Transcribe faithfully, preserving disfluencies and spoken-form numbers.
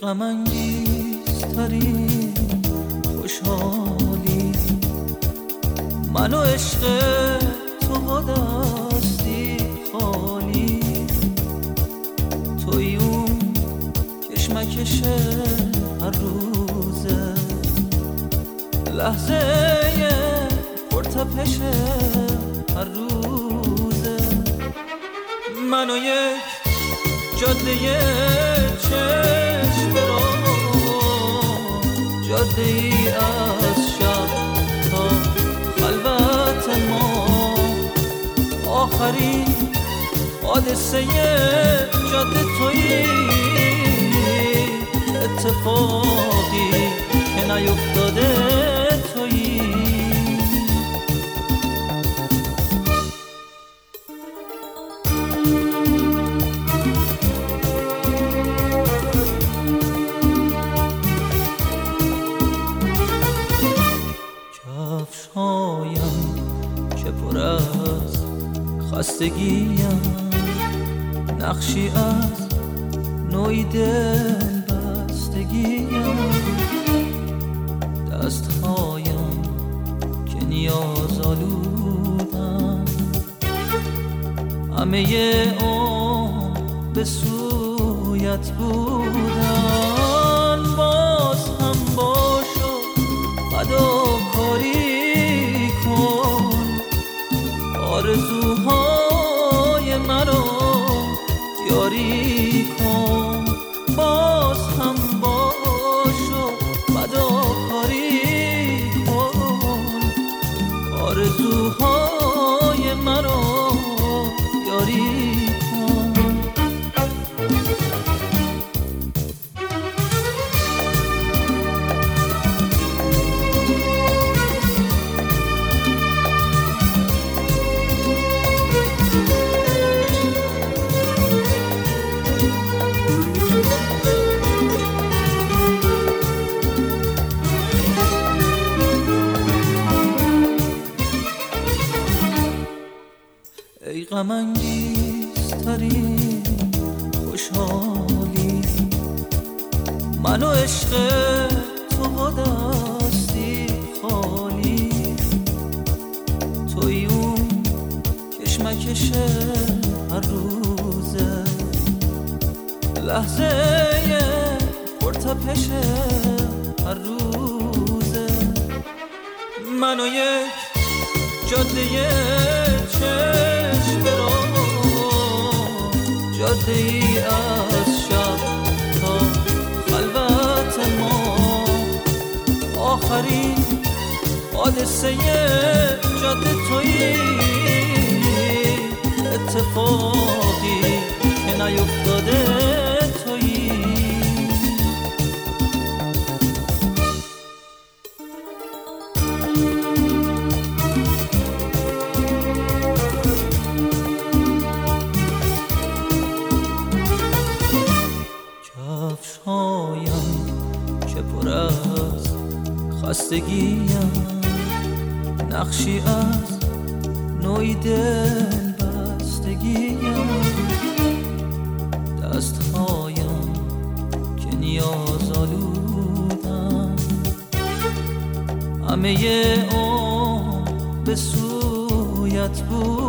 غم انگیزترین خوشحالی من و عشق تو با دستی خالی، توی اون کشمکش هر روزه، لحظه پرتپش هر روزه، من و یک جاده چشم را، جاده ای از شب تا خلوت ما، آخرین حادثه جاده تویی، اتفاقی که نیفتاده تویی. کفشایم که پر از خستگیم، نقشی از نوعی دل بستگیم، دستهایم که نیاز آلودن، همه اون به سویت بودن، باز هم باشو فداکاری کن، آرزوهای منو یاری کن، باز هم باشو فداکاری کن، آرزوهای منو یاری کن. ای غم انگیزترین خوشحالی من و عشق تو با دستی خالی، توی اون کشمکش هر روزه، لحظه پرتپش هر روزه، من و یک جاده چشم را، جاده ای از شب تا خلوت ما، آخرین حادثه جاده تویی، اتفاقی که نیفتاده تویی. کفشایم که پر از خستگیم، نقشی از نوعی دل بستگیم، دستهایم که نیاز آلودن، همه اون به سویت بود